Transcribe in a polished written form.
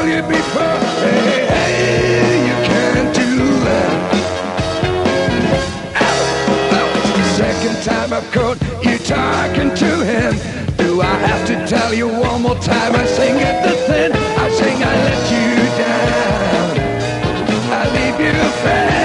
tell you before. Hey, hey, you can't do that. Second time I've caught you talking to him. Do I have to tell you one more time? I sing at the thin. I sing I let you down. I leave you fast.